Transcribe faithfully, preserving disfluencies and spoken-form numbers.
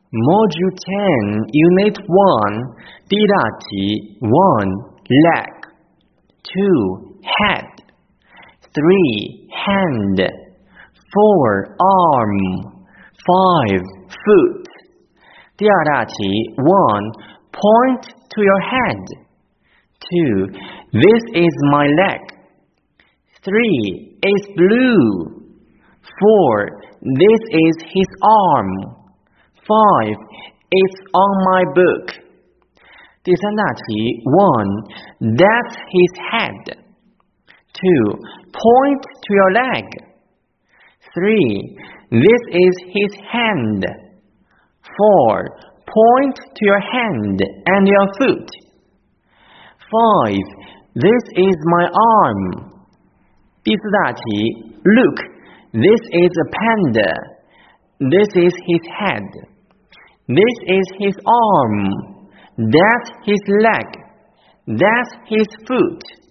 Module ten, Unit one, 第一大题 one. Leg two. Head three. Hand four. Arm five. Foot 第二大题 one. Point to your head two. This is my leg three. It's blue four. This is his arm five. It's on my book 第三大题 one. That's his head two. Point to your leg three. This is his hand four. Point to your hand and your foot five. This is my arm 第四大题 Look, this is a panda This is his head This is his arm That's his leg That's his foot